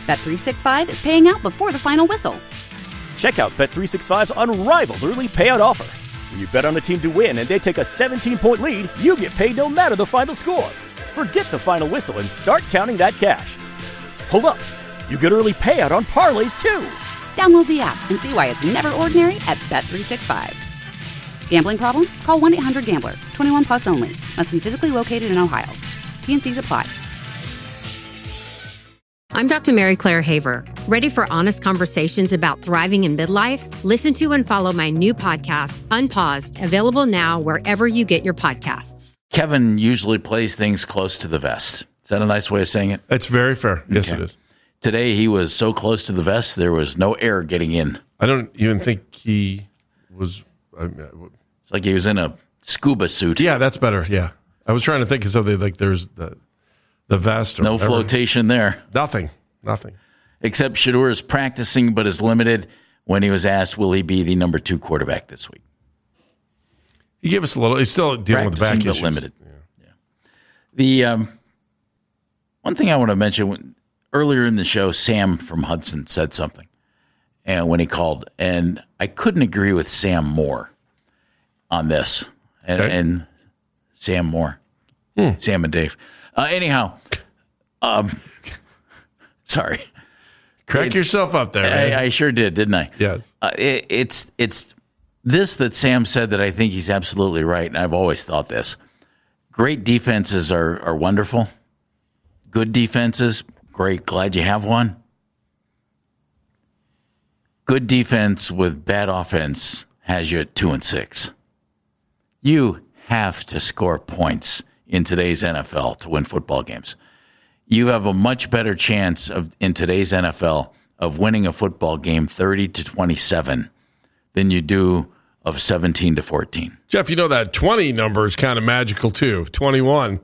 Bet365 is paying out before the final whistle. Check out Bet365's unrivaled early payout offer. When you bet on a team to win and they take a 17-point lead, you get paid no matter the final score. Forget the final whistle and start counting that cash. Hold up. You get early payout on parlays, too. Download the app and see why it's never ordinary at Bet365. Gambling problem? Call 1-800-GAMBLER. 21 plus only. Must be physically located in Ohio. T&Cs apply. I'm Dr. Mary Claire Haver. Ready for honest conversations about thriving in midlife? Listen to and follow my new podcast, Unpaused, available now wherever you get your podcasts. Kevin usually plays things close to the vest. Is that a nice way of saying it? It's very fair. Yes, it is. Today, he was so close to the vest, there was no air getting in. I don't even think he was... It's like he was in a scuba suit. Yeah, that's better. Yeah. I was trying to think of something like there's the vest. Or no whatever. Flotation there. Nothing. Except Shedeur is practicing but is limited. When he was asked, will he be the number 2 quarterback this week? He gave us a little. He's still dealing with the back issues. But limited. Yeah. The one thing I want to mention, earlier in the show, Sam from Hudson said something and when he called, and I couldn't agree with Sam more on this. And Sam Moore. Sam and Dave. Anyhow, sorry. Crack yourself up there. I sure did, didn't I? Yes. It's this that Sam said that I think he's absolutely right, and I've always thought this. Great defenses are wonderful. Good defenses, great. Glad you have one. Good defense with bad offense has you at 2-6. You have to score points in today's NFL to win football games. You have a much better chance in today's NFL of winning a football game 30-27 than you do of 17-14. Jeff, you know that 20 number is kind of magical too. 21.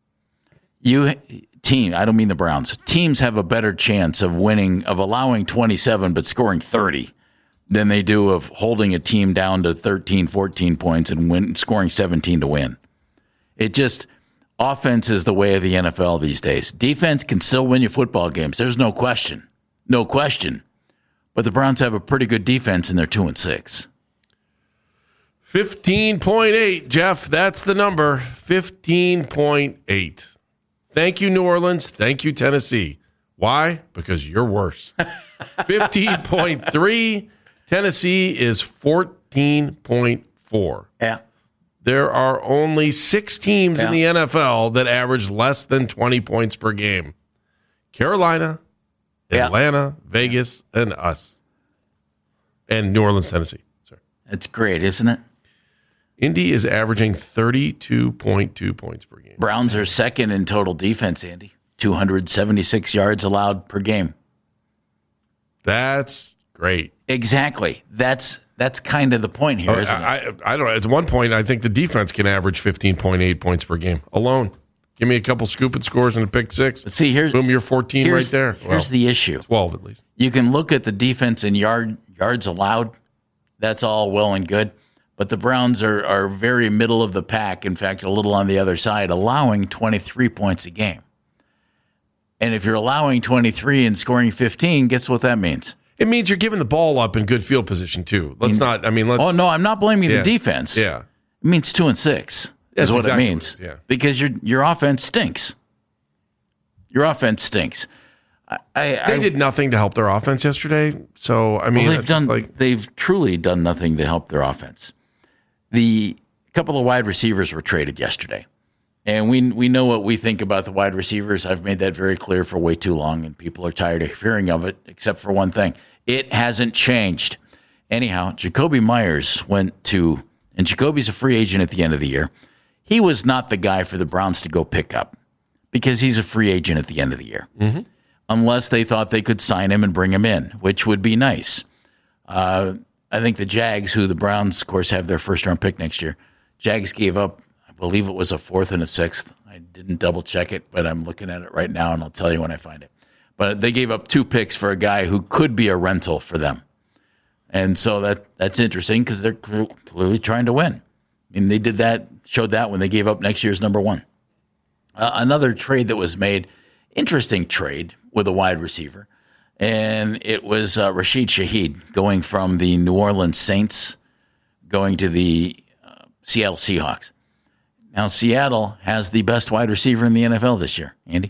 I don't mean the Browns. Teams have a better chance of winning, of allowing 27 but scoring 30 than they do of holding a team down to 13, 14 points and scoring 17 to win. It just, offense is the way of the NFL these days. Defense can still win you football games. There's no question. No question. But the Browns have a pretty good defense and they're 2-6. 15.8, Jeff. That's the number. 15.8. Thank you, New Orleans. Thank you, Tennessee. Why? Because you're worse. 15.3. Tennessee is 14.4. Yeah. There are only 6 teams in the NFL that average less than 20 points per game. Carolina, Atlanta, Vegas, and us. And New Orleans, Tennessee. Sorry. That's great, isn't it? Indy is averaging 32.2 points per game. Browns are second in total defense, Andy. 276 yards allowed per game. That's great. Exactly. That's kind of the point here, isn't it? I don't know. At one point, I think the defense can average 15.8 points per game alone. Give me a couple scoop and scores and a pick 6. But see, boom, you're 14 right there. Here's the issue. 12 at least. You can look at the defense in yards allowed. That's all well and good. But the Browns are very middle of the pack. In fact, a little on the other side, allowing 23 points a game. And if you're allowing 23 and scoring 15, guess what that means? It means you're giving the ball up in good field position, too. Let's. Oh, no, I'm not blaming the defense. Yeah. It means 2-6 is what it means. Because your offense stinks. Your offense stinks. They did nothing to help their offense yesterday. So, I mean, they've truly done nothing to help their offense. The couple of wide receivers were traded yesterday. And we know what we think about the wide receivers. I've made that very clear for way too long, and people are tired of hearing of it, except for one thing. It hasn't changed. Anyhow, Jacoby Myers and Jacoby's a free agent at the end of the year. He was not the guy for the Browns to go pick up because he's a free agent at the end of the year. Mm-hmm. Unless they thought they could sign him and bring him in, which would be nice. I think the Jags, who the Browns, of course, have their first-round pick next year, Jags gave up, I believe it was a 4th and a 6th. I didn't double-check it, but I'm looking at it right now, and I'll tell you when I find it. But they gave up 2 picks for a guy who could be a rental for them. And so that's interesting because they're clearly trying to win. I mean, they showed that when they gave up next year's number 1. Another trade that was made, interesting trade with a wide receiver. And it was Rashid Shaheed going from the New Orleans Saints going to the Seattle Seahawks. Now, Seattle has the best wide receiver in the NFL this year. Andy?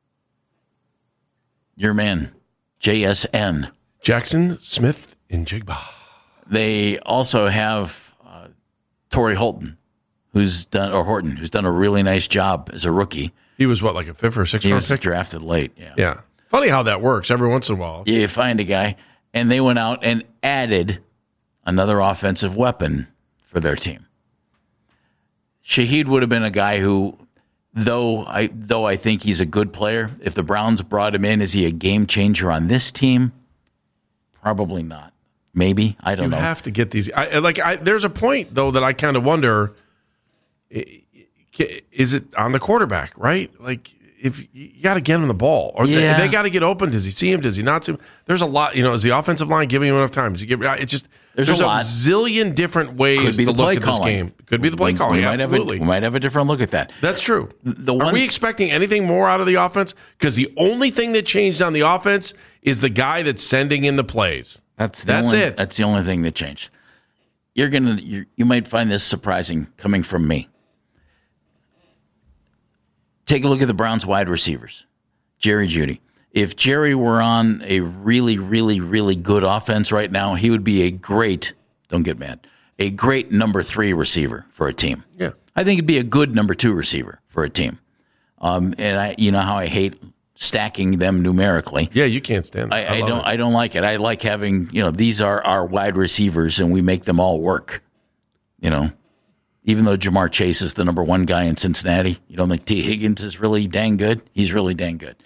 Your man, JSN. Jackson Smith and Jigba. They also have Torrey Horton, who's done a really nice job as a rookie. He was what, like a 5th or 6th round pick? He was drafted late, yeah. Yeah. Funny how that works every once in a while. You find a guy, and they went out and added another offensive weapon for their team. Shaheed would have been a guy who, though I think he's a good player, if the Browns brought him in, is he a game changer on this team? Probably not. Maybe. I don't know. You have to get these. There's a point, though, that I kind of wonder, is it on the quarterback, right? Like, if you got to get him the ball, or they got to get open. Does he see him? Does he not see him? There's a lot. Is the offensive line giving him enough time? Does he give? It's just there's a zillion different ways to look at this game. Could be the play calling. Absolutely, we might have a different look at that. That's true. Are we expecting anything more out of the offense? Because the only thing that changed on the offense is the guy that's sending in the plays. That's it. That's the only thing that changed. You might find this surprising coming from me. Take a look at the Browns wide receivers. Jerry Jeudy. If Jerry were on a really, really, really good offense right now, he would be a great number 3 receiver for a team. Yeah. I think he'd be a good number 2 receiver for a team. And you know how I hate stacking them numerically. Yeah, you can't stand that. I don't like it. I like having, these are our wide receivers and we make them all work. Even though Jamar Chase is the number 1 guy in Cincinnati, you don't think T. Higgins is really dang good? He's really dang good.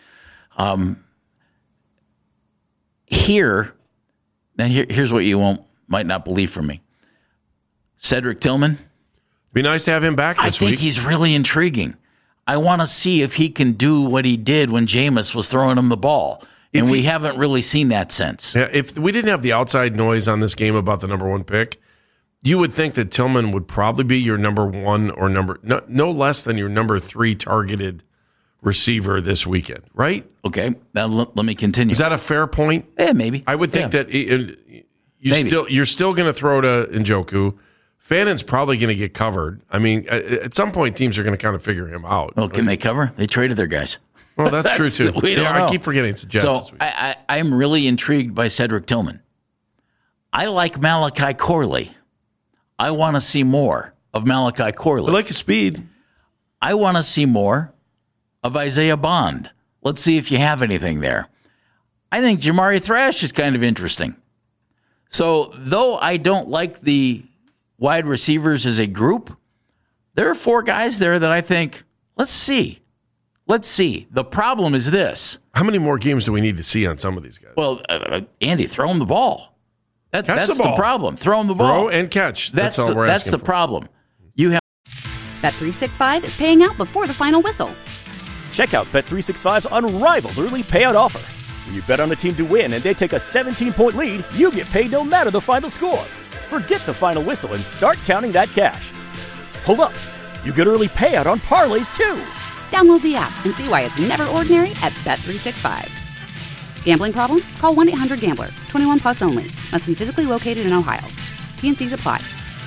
Here's what you might not believe from me. Cedric Tillman. Be nice to have him back this week. I think he's really intriguing. I want to see if he can do what he did when Jameis was throwing him the ball. And we haven't really seen that since. Yeah, if we didn't have the outside noise on this game about the number 1 pick, you would think that Tillman would probably be your number 1 or no less than your number 3 targeted receiver this weekend, right? Okay, now let me continue. Is that a fair point? Yeah, maybe. I would think that you're still going to throw to Njoku. Fannon's probably going to get covered. I mean, at some point, teams are going to kind of figure him out. Well, can they cover? They traded their guys. Well, that's true, too. We don't know. I keep forgetting it's the Jets this week. I'm really intrigued by Cedric Tillman. I like Malachi Corley. I want to see more of Malachi Corley. I like his speed. I want to see more of Isaiah Bond. Let's see if you have anything there. I think Jamari Thrash is kind of interesting. So, though I don't like the wide receivers as a group, there are 4 guys there that I think, let's see. The problem is this. How many more games do we need to see on some of these guys? Well, Andy, throw him the ball. That's the problem. Throw him the ball. Throw and catch. That's all we're asking for. That's the problem. You have Bet365 is paying out before the final whistle. Check out Bet365's unrivaled early payout offer. When you bet on a team to win and they take a 17-point lead, you get paid no matter the final score. Forget the final whistle and start counting that cash. Hold up. You get early payout on parlays, too. Download the app and see why it's never ordinary at Bet365. Gambling problem? Call 1-800-GAMBLER. 21 plus only. Must be physically located in Ohio. T&Cs apply.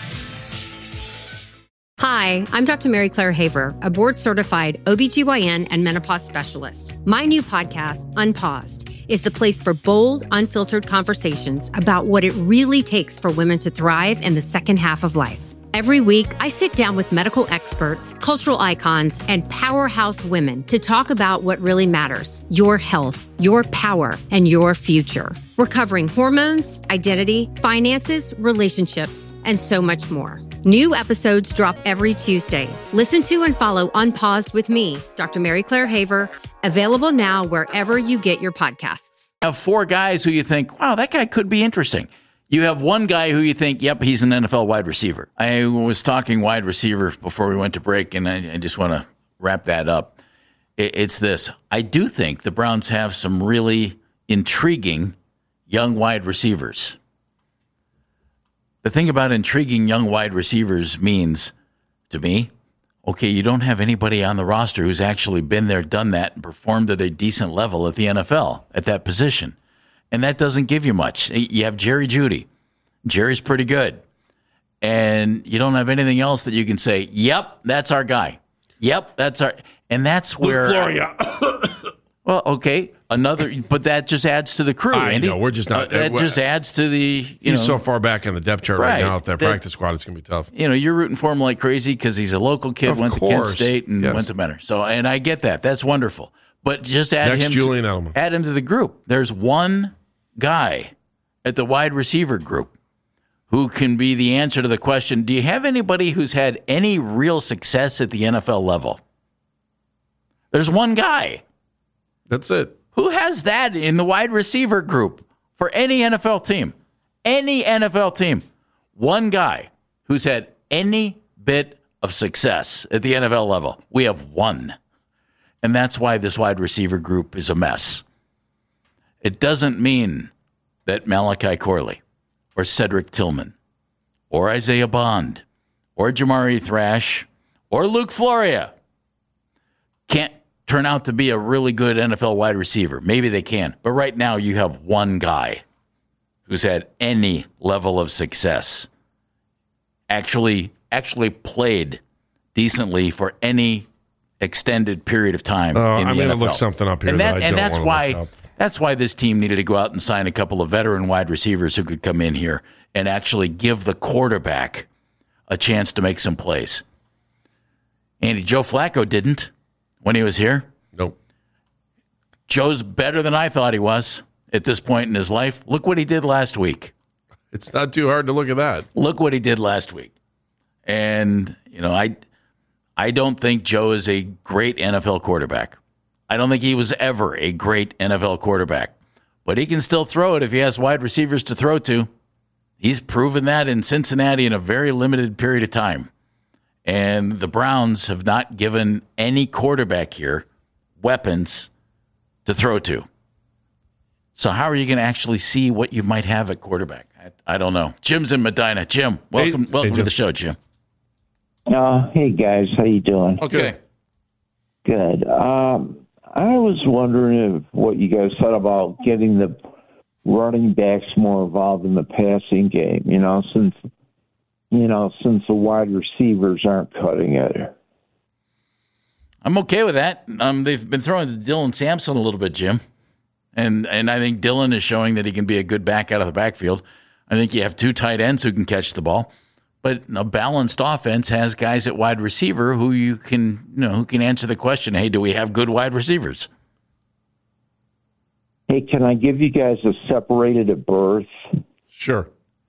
Hi, I'm Dr. Mary Claire Haver, a board-certified OBGYN and menopause specialist. My new podcast, Unpaused, is the place for bold, unfiltered conversations about what it really takes for women to thrive in the second half of life. Every week, I sit down with medical experts, cultural icons, and powerhouse women to talk about what really matters: your health, your power, and your future. We're covering hormones, identity, finances, relationships, and so much more. New episodes drop every Tuesday. Listen to and follow Unpaused with me, Dr. Mary Claire Haver, available now wherever you get your podcasts. Have 4 guys who you think, wow, that guy could be interesting. You have 1 guy who you think, yep, he's an NFL wide receiver. I was talking wide receiver before we went to break, and I just want to wrap that up. It's this. I do think the Browns have some really intriguing young wide receivers. The thing about intriguing young wide receivers means, to me, okay, you don't have anybody on the roster who's actually been there, done that, and performed at a decent level at the NFL at that position. and that doesn't give you much. You have Jerry Jeudy. Jerry's pretty good. And you don't have anything else that you can say, yep, that's our guy. Yep, that's our... And that's where... Gloria. Well, okay, but that just adds to the crew, Andy. I know, we're just not... that just adds to the... He's so far back in the depth chart right now. If that practice squad, it's going to be tough. You're rooting for him like crazy because he's a local kid, went to Kent State and went to Mentor. So, and I get that. That's wonderful. But just add him to the group. There's one guy at the wide receiver group who can be the answer to the question, do you have anybody who's had any real success at the NFL level? There's one guy. That's it. Who has that in the wide receiver group for any NFL team? Any NFL team. One guy who's had any bit of success at the NFL level. We have one. And that's why this wide receiver group is a mess. It doesn't mean that Malachi Corley or Cedric Tillman or Isaiah Bond or Jamari Thrash or Luke Floria can't turn out to be a really good NFL wide receiver. Maybe they can. But right now you have one guy who's had any level of success, actually played decently for any extended period of time in the NFL. I'm going to look something up here. That's why this team needed to go out and sign a couple of veteran wide receivers who could come in here and actually give the quarterback a chance to make some plays. Andy, Joe Flacco didn't when he was here. Nope. Joe's better than I thought he was at this point in his life. Look what he did last week. It's not too hard to look at that. Look what he did last week. And, I don't think Joe is a great NFL quarterback. I don't think he was ever a great NFL quarterback. But he can still throw it if he has wide receivers to throw to. He's proven that in Cincinnati in a very limited period of time. And the Browns have not given any quarterback here weapons to throw to. So how are you going to actually see what you might have at quarterback? I don't know. Jim's in Medina. Jim, welcome Jim. to the show, Jim. Hey, guys. How you doing? Okay. Good. I was wondering if what you guys said about getting the running backs more involved in the passing game, since the wide receivers aren't cutting it. I'm okay with that. They've been throwing to Dylan Sampson a little bit, Jim. And I think Dylan is showing that he can be a good back out of the backfield. I think you have two tight ends who can catch the ball. But a balanced offense has guys at wide receiver who you can, who can answer the question, hey, do we have good wide receivers? Hey, can I give you guys a separated at birth? Sure.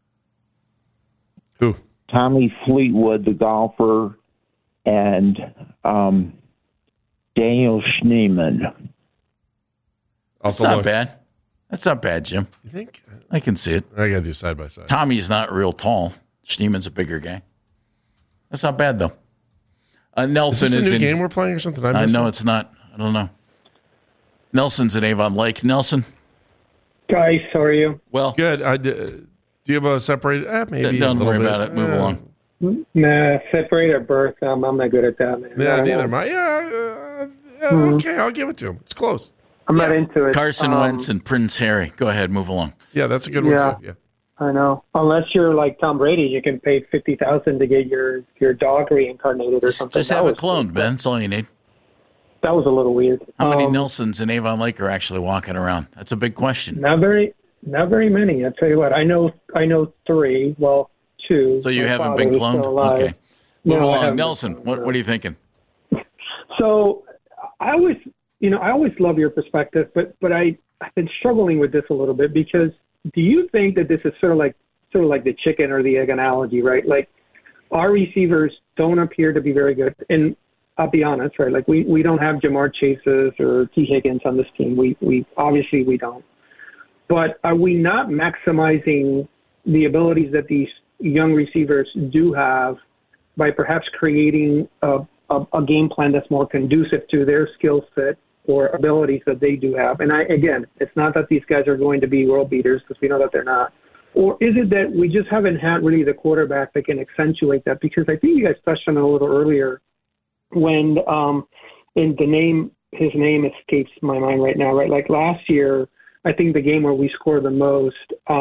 Who? Tommy Fleetwood, the golfer, and Daniel Schneemann. That's not bad. That's not bad, Jim. You think? I can see it. I got to do side by side. Tommy's not real tall. Schneemann's a bigger guy. That's not bad, though. Nelson is this a new in game we're playing or something? No, it's not. I don't know. Nelson's in Avon Lake. Nelson? Guys, how are you? Well. Good. Do you have a separated? Maybe. Don't worry about it. Move along. Nah, separate at birth. I'm not good at that, man. Yeah, neither am I. Okay, I'll give it to him. It's close. I'm not into it. Carson Wentz and Prince Harry. Go ahead, move along. Yeah, that's a good one, too. Yeah. I know. Unless you're like Tom Brady, you can pay $50,000 to get your dog reincarnated or something. Just have it cloned, Ben. That's all you need. That was a little weird. How many Nelsons in Avon Lake are actually walking around? That's a big question. Not very many. I'll tell you what. I know 3. Well, 2. So you haven't been cloned? Okay. Move along. Nelson, what are you thinking? So I always love your perspective, but I've been struggling with this a little bit because do you think that this is sort of like the chicken or the egg analogy, right? Like our receivers don't appear to be very good. And I'll be honest, right? Like we don't have Jamar Chases or T. Higgins on this team. We obviously we don't. But are we not maximizing the abilities that these young receivers do have by perhaps creating a game plan that's more conducive to their skill set or abilities that they do have? And again, it's not that these guys are going to be world beaters because we know that they're not. Or is it that we just haven't had really the quarterback that can accentuate that? Because I think you guys touched on it a little earlier when his name escapes my mind right now, right? Like last year, I think the game where we scored the most,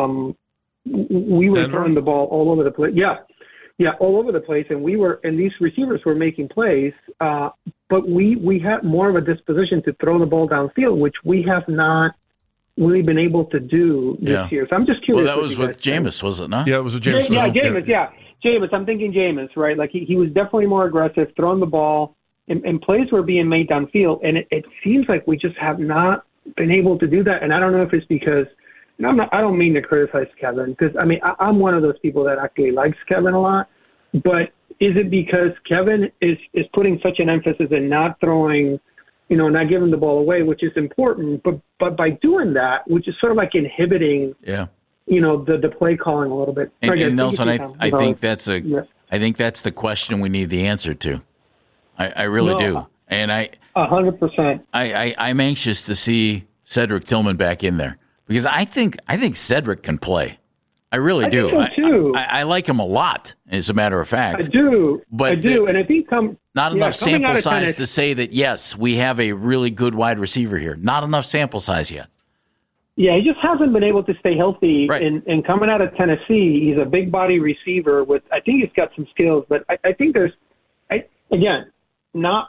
we were throwing the ball all over the place. Yeah, all over the place, and these receivers were making plays, but we had more of a disposition to throw the ball downfield, which we have not really been able to do this year. So I'm just curious. Well, that was with Jameis, was it not? Yeah, it was with Jameis. Jameis. I'm thinking Jameis, right? Like he was definitely more aggressive, throwing the ball, and plays were being made downfield, and it seems like we just have not been able to do that. And I don't know if it's because, and I don't mean to criticize Kevin, because I mean I'm one of those people that actually likes Kevin a lot, but is it because Kevin is putting such an emphasis in not throwing, not giving the ball away, which is important, but by doing that, which is sort of like inhibiting, the play calling a little bit. And Nelson, I think that's I think that's the question we need the answer to. I really do, and 100%. I'm anxious to see Cedric Tillman back in there because I think Cedric can play. I really do. I think so too. I like him a lot, as a matter of fact. I do. And I think not enough sample size to say that, yes, we have a really good wide receiver here. Not enough sample size yet. Yeah, he just hasn't been able to stay healthy. Right. And coming out of Tennessee, he's a big body receiver I think he's got some skills, but I think again, not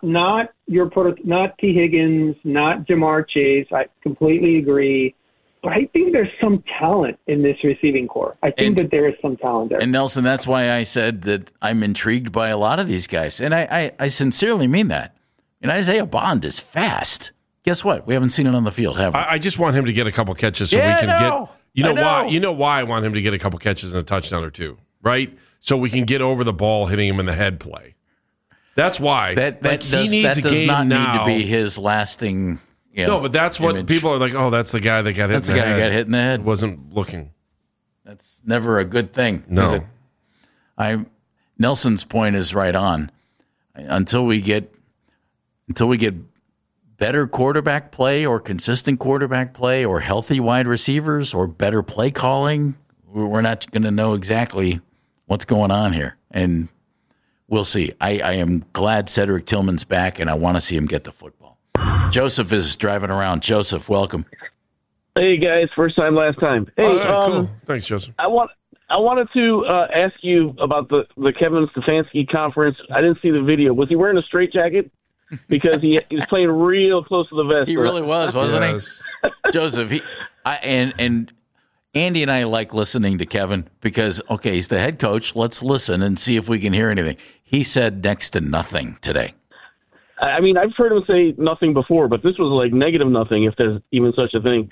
T. Higgins, not Jamar Chase. I completely agree. But I think there's some talent in this receiving corps. I think that there is some talent there. And, Nelson, that's why I said that I'm intrigued by a lot of these guys. And I sincerely mean that. And Isaiah Bond is fast. Guess what? We haven't seen it on the field, have we? I just want him to get a couple catches so we can get – why? You know why I want him to get a couple catches and a touchdown or two, right? So we can get over the ball hitting him in the head play. That's why. That does not need to be his lasting – no, but that's what image. People are like, oh, that's the guy that got hit in the head. That's the guy who got hit in the head. Wasn't looking. That's never a good thing. No. Nelson's point is right on. Until we get better quarterback play or consistent quarterback play or healthy wide receivers or better play calling, we're not going to know exactly what's going on here. And we'll see. I am glad Cedric Tillman's back, and I want to see him get the football. Joseph is driving around. Joseph, welcome. Hey, guys. First time, last time. Hey, cool. Thanks, Joseph. I wanted to ask you about the Kevin Stefanski conference. I didn't see the video. Was he wearing a straitjacket? Because he was playing real close to the vest. He really was, wasn't he? Joseph, and Andy and I like listening to Kevin because, okay, he's the head coach. Let's listen and see if we can hear anything. He said next to nothing today. I mean, I've heard him say nothing before, but this was like negative nothing, if there's even such a thing.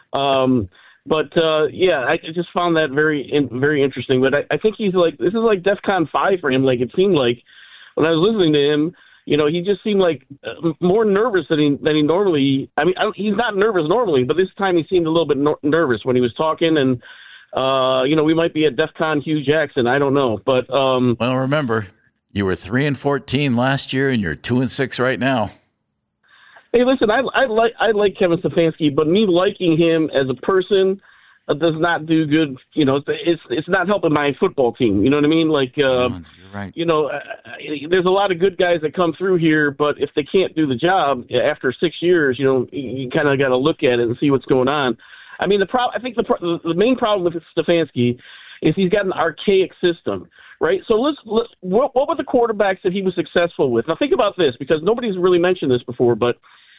I just found that very interesting. But I think he's like, this is like DEFCON 5 for him. Like, it seemed like when I was listening to him, he just seemed like more nervous than he normally. I mean, he's not nervous normally, but this time he seemed a little bit nervous when he was talking. And we might be at DEFCON Hugh Jackson. I don't know, but well, remember. You were 3-14 last year, and you're 2-6 right now. Hey, listen, I like Kevin Stefanski, but me liking him as a person does not do good. It's not helping my football team. You know what I mean? Like, you're right. There's a lot of good guys that come through here, but if they can't do the job after 6 years, you kind of got to look at it and see what's going on. I mean, I think the main problem with Stefanski is he's got an archaic system. Right, so what were the quarterbacks that he was successful with? Now think about this, because nobody's really mentioned this before, but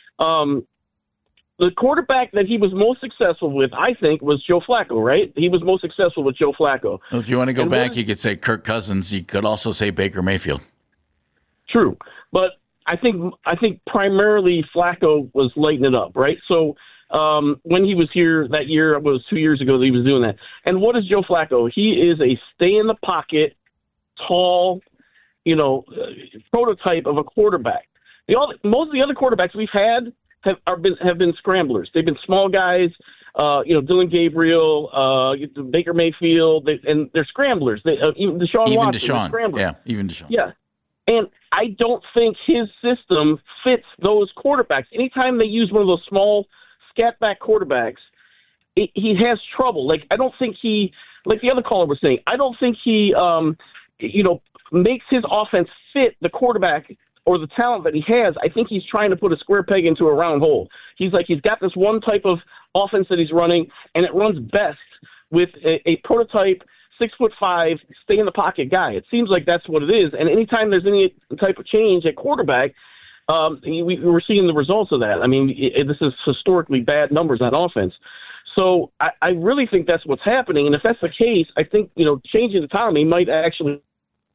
the quarterback that he was most successful with, I think, was Joe Flacco, right? He was most successful with Joe Flacco. Well, if you want to go back, you could say Kirk Cousins. You could also say Baker Mayfield. True, but I think primarily Flacco was lighting it up, right? So when he was here that year, it was 2 years ago that he was doing that. And what is Joe Flacco? He is a stay-in-the-pocket, tall, prototype of a quarterback. Most of the other quarterbacks we've had have been scramblers. They've been small guys, Dylan Gabriel, Baker Mayfield, and they're scramblers. Even Deshaun Watson, even Deshaun. Yeah, and I don't think his system fits those quarterbacks. Anytime they use one of those small scat back quarterbacks, he has trouble. Like, I don't think he, like the other caller was saying, I don't think he makes his offense fit the quarterback or the talent that he has. I think he's trying to put a square peg into a round hole. He's got this one type of offense that he's running, and it runs best with a prototype 6'5", stay in the pocket guy. It seems like that's what it is. And anytime there's any type of change at quarterback, we're seeing the results of that. I mean, this is historically bad numbers on offense. So I really think that's what's happening. And if that's the case, I think, changing to Tommy might actually,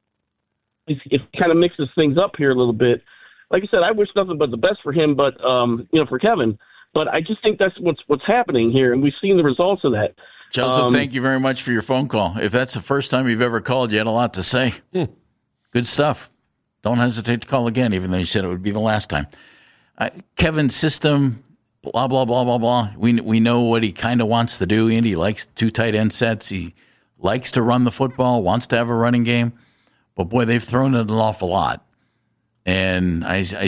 it kind of mixes things up here a little bit. Like I said, I wish nothing but the best for him, but, for Kevin. But I just think that's what's happening here, and we've seen the results of that. Joseph, thank you very much for your phone call. If that's the first time you've ever called, you had a lot to say. Good stuff. Don't hesitate to call again, even though you said it would be the last time. Kevin's system, blah, blah, blah, blah, blah. We know what he kind of wants to do. Andy likes 2 tight end sets. He likes to run the football, wants to have a running game. But, boy, they've thrown it an awful lot. And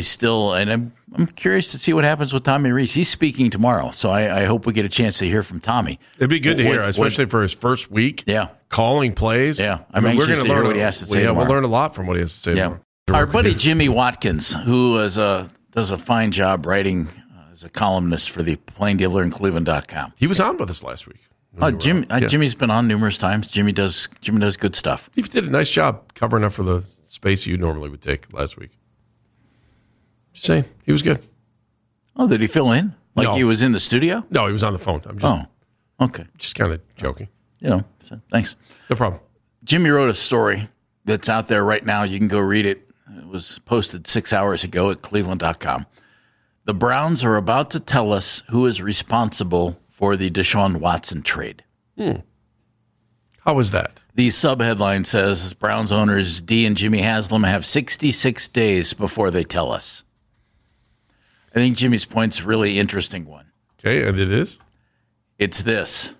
I'm curious to see what happens with Tommy Rees. He's speaking tomorrow, so I hope we get a chance to hear from Tommy. It'd be good to hear, especially for his first week. Yeah, calling plays. Yeah, I'm anxious to hear what he has to say. Yeah, we'll learn a lot from what he has to say. Yeah, our buddy Jimmy Watkins, who does a fine job writing as a columnist for the Plain Dealer and Cleveland.com. He was on with us last week. Jimmy's been on numerous times. Jimmy does good stuff. He did a nice job covering up for the space you normally would take last week. Just saying, he was good. Oh, did he fill in? He was in the studio? No, he was on the phone. Okay. Just kind of joking. Thanks. No problem. Jimmy wrote a story that's out there right now. You can go read it. It was posted 6 hours ago at Cleveland.com. The Browns are about to tell us who is responsible for the Deshaun Watson trade. How was that? The sub-headline says, Browns owners Dee and Jimmy Haslam have 66 days before they tell us. I think Jimmy's point's a really interesting one. Okay, and it is? It's this.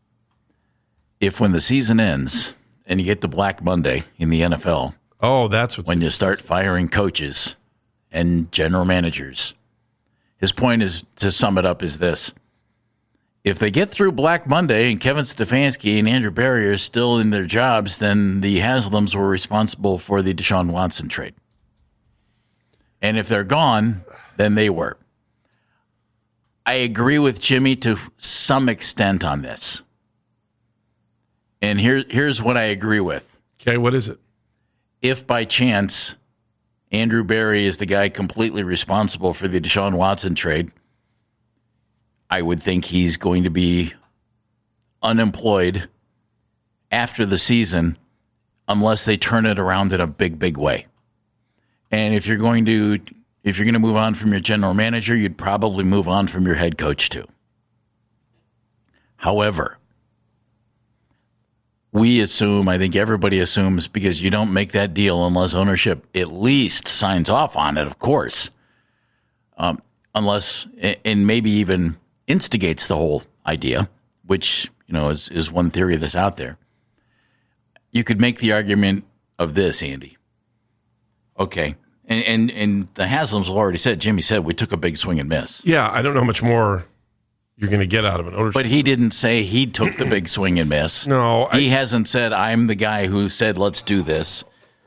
If when the season ends and you get to Black Monday in the NFL, that's when you start firing coaches and general managers, his point is, to sum it up, is this. If they get through Black Monday and Kevin Stefanski and Andrew Berry are still in their jobs, then the Haslams were responsible for the Deshaun Watson trade. And if they're gone, then they were. I agree with Jimmy to some extent on this. And here's what I agree with. Okay, what is it? If by chance Andrew Berry is the guy completely responsible for the Deshaun Watson trade, I would think he's going to be unemployed after the season unless they turn it around in a big, big way. And if you're going to move on from your general manager, you'd probably move on from your head coach too. However, I think everybody assumes, because you don't make that deal unless ownership at least signs off on it, of course, unless, and maybe even instigates the whole idea, which, is one theory that's out there. You could make the argument of this, Andy. Okay. And the Haslams have already said, Jimmy said, we took a big swing and miss. Yeah, I don't know how much more you're going to get out of an ownership. But he didn't say he took the big swing and miss. No. He hasn't said, I'm the guy who said, let's do this.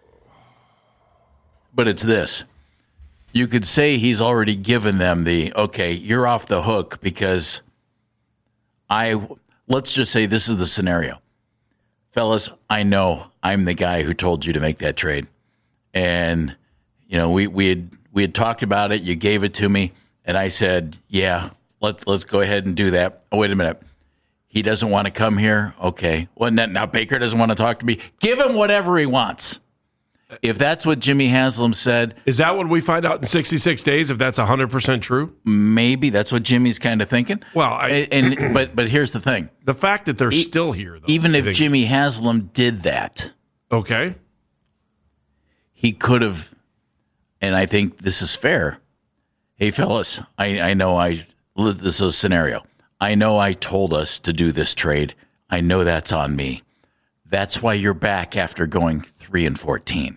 But it's this. You could say he's already given them okay, you're off the hook because let's just say this is the scenario. Fellas, I know I'm the guy who told you to make that trade. And, we had talked about it. You gave it to me. And I said, yeah, let's go ahead and do that. Oh, wait a minute. He doesn't want to come here? Okay. Well, now Baker doesn't want to talk to me. Give him whatever he wants. If that's what Jimmy Haslam said. Is that what we find out in 66 days, if that's 100% true? Maybe. That's what Jimmy's kind of thinking. Well, but here's the thing. The fact that they're still here, though. Even if Jimmy Haslam did that. Okay. He could have, and I think this is fair. Hey, fellas, I know this is a scenario. I know I told us to do this trade. I know that's on me. That's why you're back after going 3-14.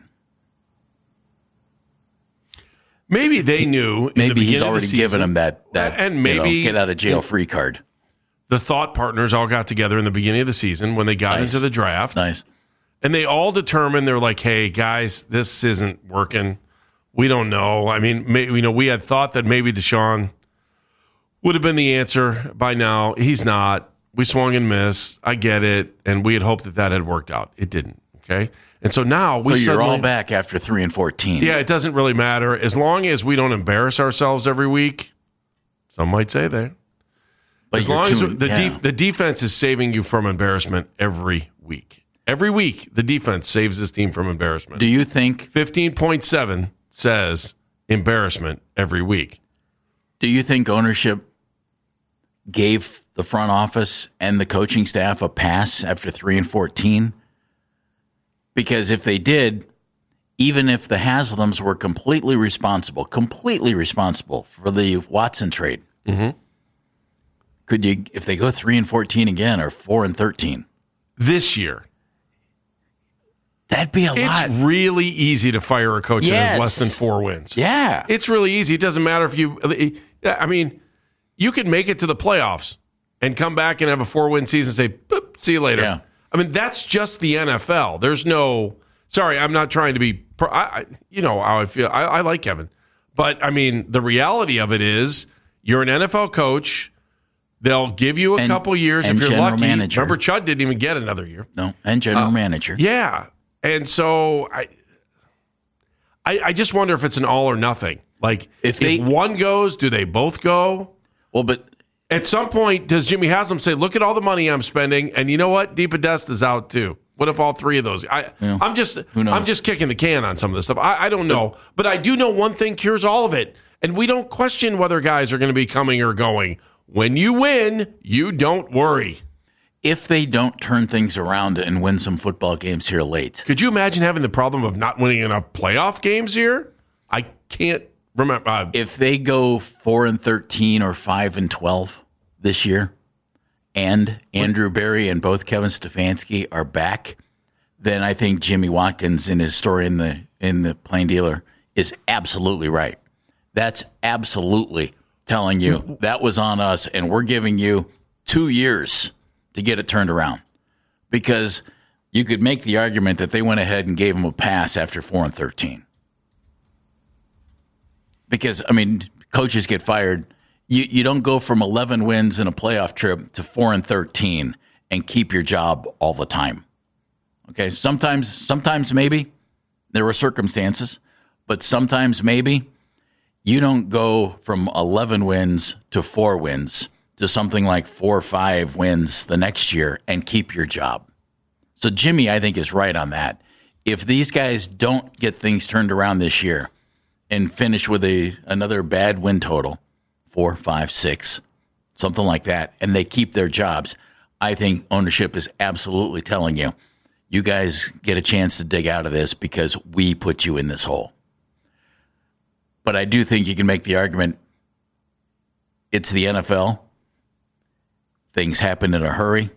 Maybe they knew. Maybe he's already given them that and maybe get out of jail free card. The thought partners all got together in the beginning of the season when they got into the draft. Nice. And they all determined, they're like, hey, guys, this isn't working. We don't know. I mean, we had thought that maybe Deshaun would have been the answer by now. He's not. We swung and missed. I get it. And we had hoped that had worked out. It didn't. Okay. And so now you're all back after 3-14. Yeah, it doesn't really matter. As long as we don't embarrass ourselves every week, some might say that. But as long as the defense is saving you from embarrassment every week. Every week, the defense saves this team from embarrassment. Do you think 15.7 says embarrassment every week? Do you think ownership gave the front office and the coaching staff a pass after 3-14? Because if they did, even if the Haslams were completely responsible for the Watson trade, could you, if they go 3-14 again or 4-13 this year? That'd be a lot. It's really easy to fire a coach that has less than 4 wins. Yeah. It's really easy. It doesn't matter if you, I mean, you could make it to the playoffs and come back and have a 4-win season and say, boop, see you later. Yeah. I mean, that's just the NFL. There's no, sorry, I'm not trying to be, you know how I feel. I like Kevin. But, I mean, the reality of it is you're an NFL coach. They'll give you a couple years if you're lucky. Manager. Remember, Chud didn't even get another year. No, and general manager. Yeah. And so I just wonder if it's an all or nothing. Like, if one goes, do they both go? Well, but at some point, does Jimmy Haslam say, look at all the money I'm spending, and you know what? Deep Podesta's out too. What if all 3 of those? I'm just kicking the can on some of this stuff. I don't know. But I do know one thing cures all of it. And we don't question whether guys are going to be coming or going. When you win, you don't worry. If they don't turn things around and win some football games here late. Could you imagine having the problem of not winning enough playoff games here? I can't remember. If they go 4-13 or 5-12 this year, and Andrew Berry and both Kevin Stefanski are back, then I think Jimmy Watkins in his story in the Plain Dealer is absolutely right. That's absolutely telling you that was on us, and we're giving you 2 years to get it turned around. Because you could make the argument that they went ahead and gave him a pass after 4-13. Because, I mean, coaches get fired. You don't go from 11 wins in a playoff trip to 4-13 and keep your job all the time. Okay, sometimes maybe there were circumstances, but sometimes maybe you don't go from 11 wins to 4 wins to something like 4 or 5 wins the next year and keep your job. So Jimmy, I think, is right on that. If these guys don't get things turned around this year and finish with another bad win total, 4, 5, 6, something like that, and they keep their jobs, I think ownership is absolutely telling you, you guys get a chance to dig out of this because we put you in this hole. But I do think you can make the argument it's the NFL. Things happen in a hurry.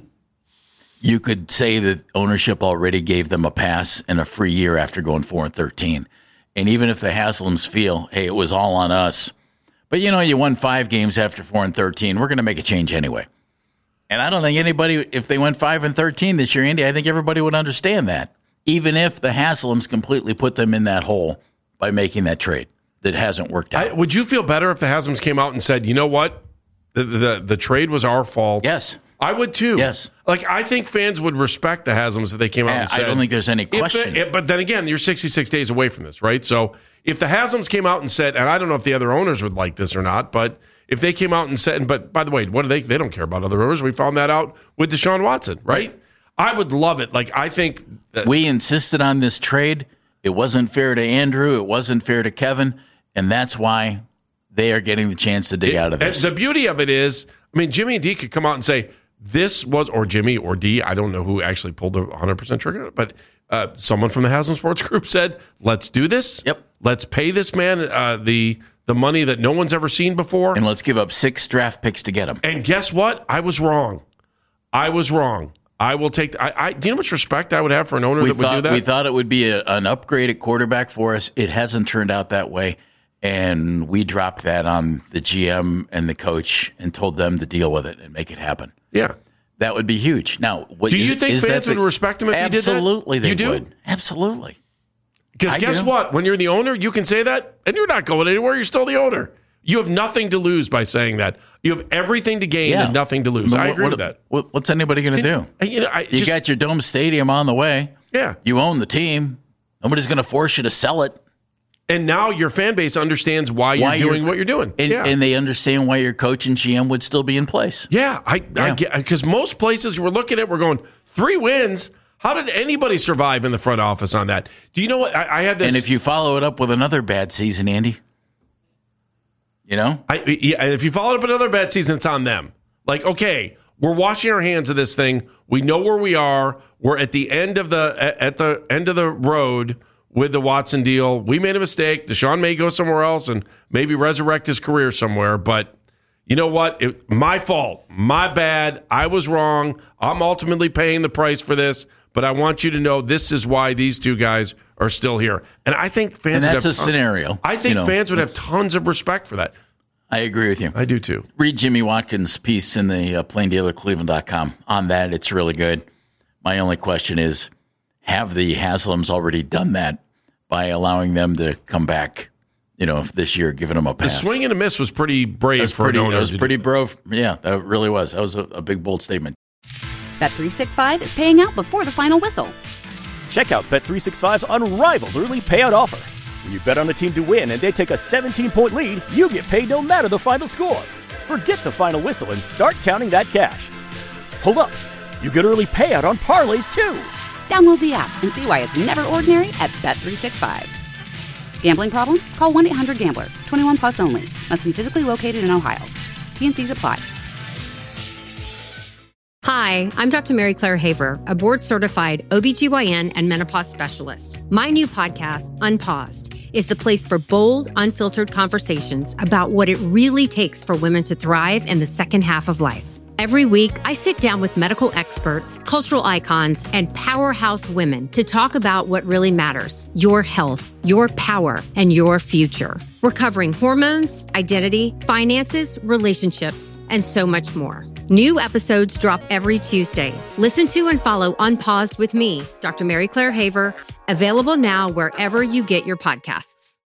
You could say that ownership already gave them a pass and a free year after going 4-13. And even if the Haslams feel, hey, it was all on us, but you won 5 games after 4-13, we're going to make a change anyway. And I don't think anybody, if they went 5-13 this year, Andy, I think everybody would understand that. Even if the Haslams completely put them in that hole by making that trade that hasn't worked out. Would you feel better if the Haslams came out and said, you know what? The trade was our fault. Yes. I would too. Yes. Like, I think fans would respect the Haslams if they came out and said. I don't think there's any question. But then again, you're 66 days away from this, right? So if the Haslams came out and said, and I don't know if the other owners would like this or not, but if they came out and said, but by the way, what do they don't care about other owners. We found that out with Deshaun Watson, right? I would love it. Like, I think that we insisted on this trade. It wasn't fair to Andrew. It wasn't fair to Kevin. And that's why they are getting the chance to dig out of this. The beauty of it is, I mean, Jimmy and D could come out and say, this was, or Jimmy or D, I don't know who actually pulled the 100% trigger, but someone from the Haslam Sports Group said, let's do this. Yep. Let's pay this man the money that no one's ever seen before. And let's give up 6 draft picks to get him. And guess what? I was wrong. I will take do you know how much respect I would have for an owner that would do that? We thought it would be an upgraded quarterback for us. It hasn't turned out that way. And we dropped that on the GM and the coach and told them to deal with it and make it happen. Yeah. That would be huge. Now, do you think fans would respect him if he did that? Absolutely, they do? would. Absolutely. Because guess what? When you're the owner, you can say that, and you're not going anywhere. You're still the owner. You have nothing to lose by saying that. You have everything to gain and nothing to lose. I agree with that. What's anybody going to do? You got your Dome Stadium on the way. Yeah. You own the team. Nobody's going to force you to sell it. And now your fan base understands why you're doing what you're doing. And they understand why your coach and GM would still be in place. Yeah. I get, because most places we're looking at, we're going, 3 wins. How did anybody survive in the front office on that? Do you know what? I had this. And if you follow it up with another bad season, Andy, and if you follow up another bad season, it's on them. Like, okay, we're washing our hands of this thing. We know where we are. We're at the end of the road with the Watson deal. We made a mistake. Deshaun may go somewhere else and maybe resurrect his career somewhere. But you know what? My fault. My bad. I was wrong. I'm ultimately paying the price for this. But I want you to know this is why these 2 guys are still here. And I think fans and that's a scenario. I think fans would have tons of respect for that. I agree with you. I do too. Read Jimmy Watkins' piece in the PlainDealerCleveland.com on that. It's really good. My only question is, have the Haslams already done that by allowing them to come back, this year, giving them a pass? The swing and a miss was pretty brave for an owner. It was pretty brave. Yeah, that really was. That was a big, bold statement. Bet365 is paying out before the final whistle. Check out Bet365's unrivaled early payout offer. When you bet on a team to win and they take a 17-point lead, you get paid no matter the final score. Forget the final whistle and start counting that cash. Hold up. You get early payout on parlays, too. Download the app and see why it's never ordinary at Bet365. Gambling problem? Call 1-800-GAMBLER. 21 plus only. Must be physically located in Ohio. T&Cs apply. Hi, I'm Dr. Mary Claire Haver, a board-certified OBGYN and menopause specialist. My new podcast, Unpaused, is the place for bold, unfiltered conversations about what it really takes for women to thrive in the second half of life. Every week, I sit down with medical experts, cultural icons, and powerhouse women to talk about what really matters: your health, your power, and your future. We're covering hormones, identity, finances, relationships, and so much more. New episodes drop every Tuesday. Listen to and follow Unpaused with me, Dr. Mary Claire Haver, available now wherever you get your podcasts.